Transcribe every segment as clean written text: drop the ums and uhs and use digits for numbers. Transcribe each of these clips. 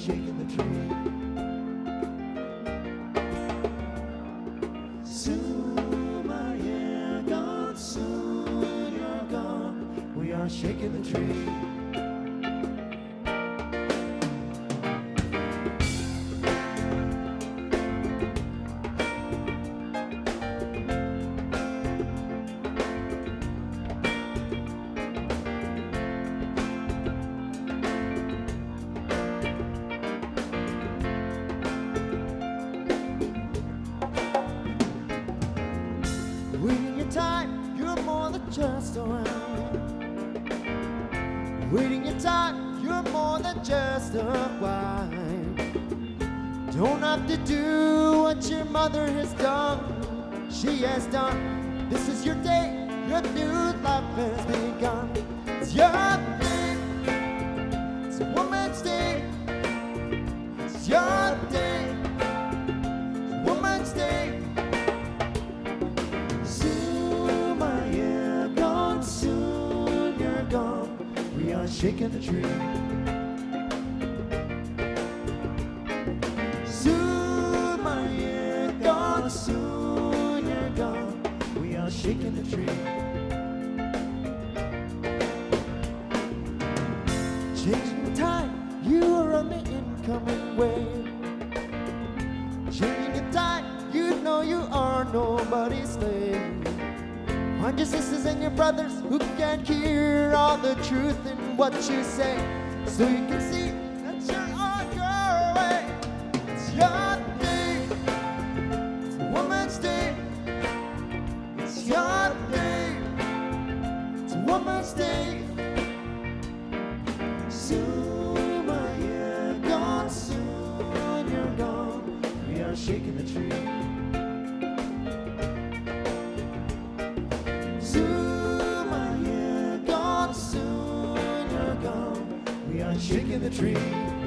shaking the tree. Soon I am gone, soon you're gone. We are shaking the tree. Waiting your time, you're more than just a wine. Waiting your time, you're more than just a wine. Don't have to do what your mother has done, she has done. This is your day, your new life has begun. It's your day, it's a woman's day. It's your day, it's a woman's day. Soon I am gone, soon you're gone. We are shaking the tree. Soon I am gone, soon you're gone. We are shaking the tree. Changing the time, you are on the incoming wave. Changing the time, you know you are nobody's slave. Find your sisters and your brothers who can't hear all the truth in what you say, so you can see that you're on your way. It's your day, it's a woman's day. It's your day, it's a woman's day. Soon I am gone, soon you're gone. We are shaking the tree. Soon I am gone, soon you're gone. We are shaking the tree.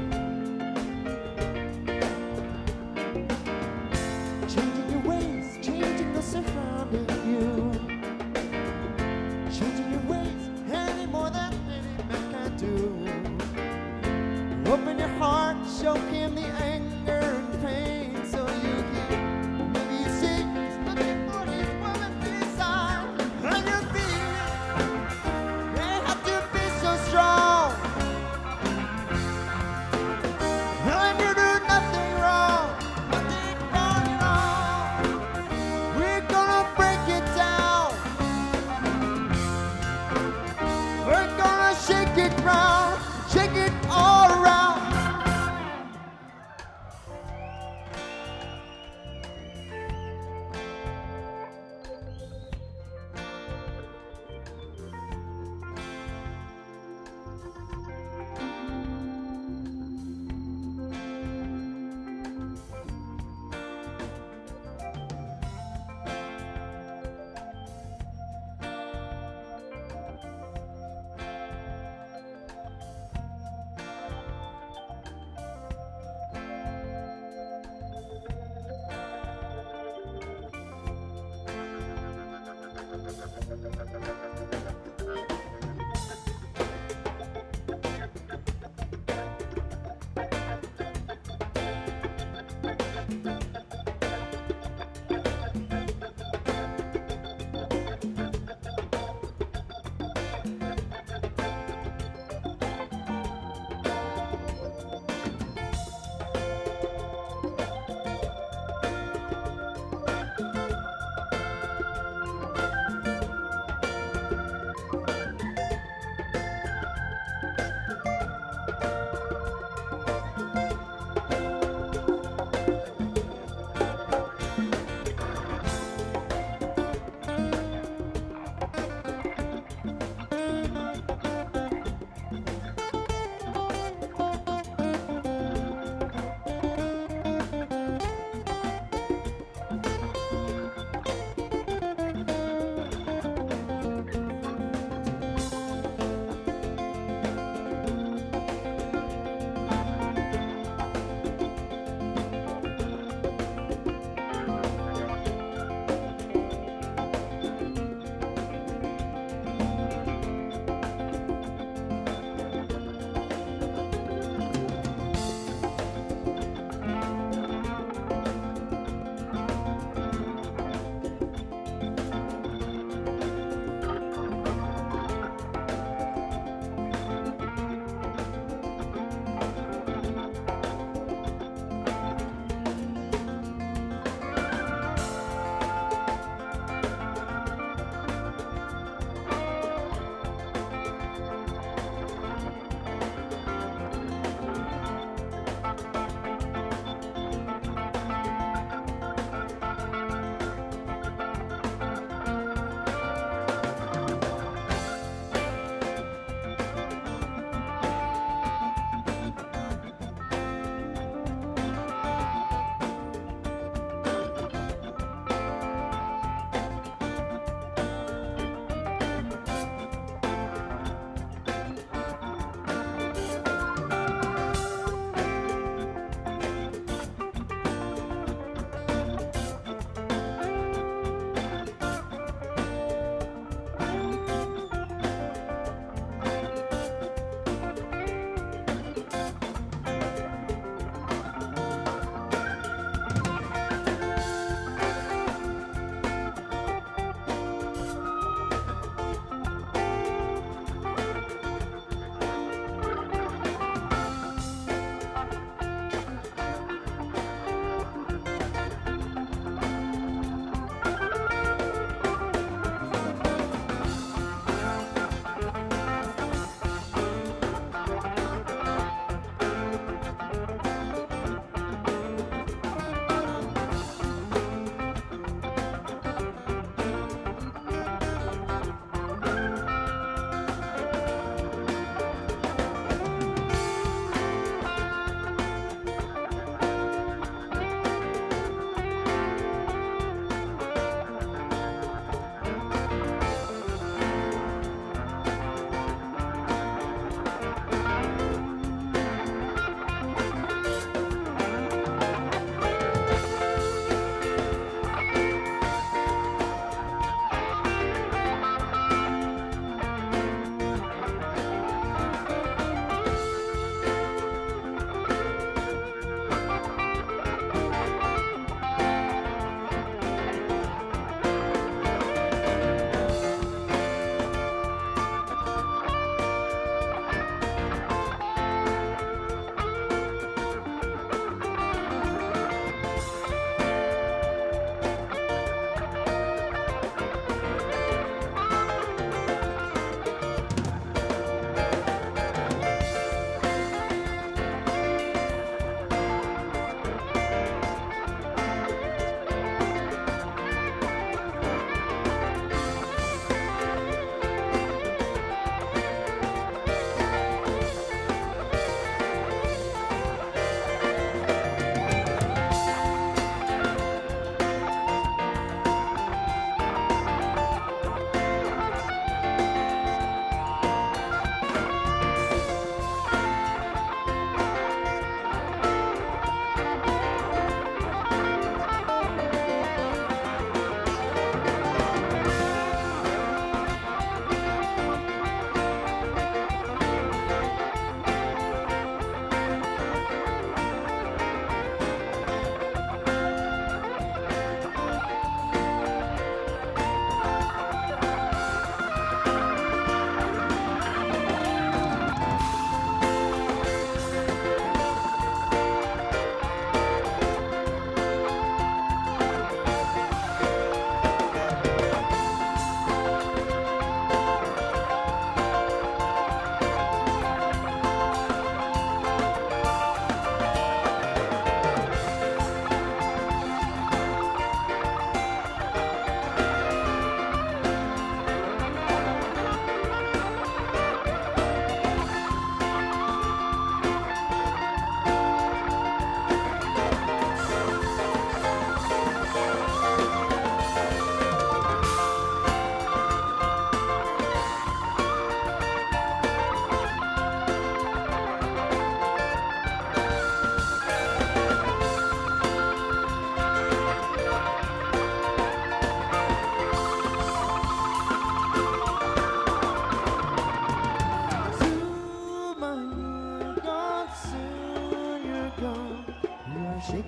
Changing your ways, changing the surrounding you. Changing your ways any more than any man can do. Open your heart, show him the anger and pain, so you hear. Maybe you see he's looking for his woman beside, and you feel it. They have to be so strong, and you do nothing wrong at all. We're gonna break it down. We're gonna shake it round, shake it all around.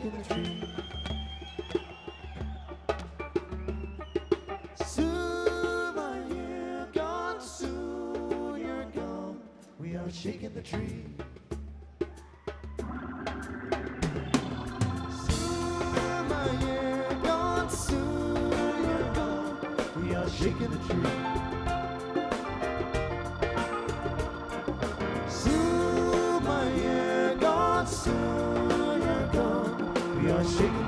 shaking the tree. Soon you're gone, soon you're gone. We are shaking the tree. Soon you're gone, soon you're gone. We are shaking the tree. Soon you're gone, we are shaking.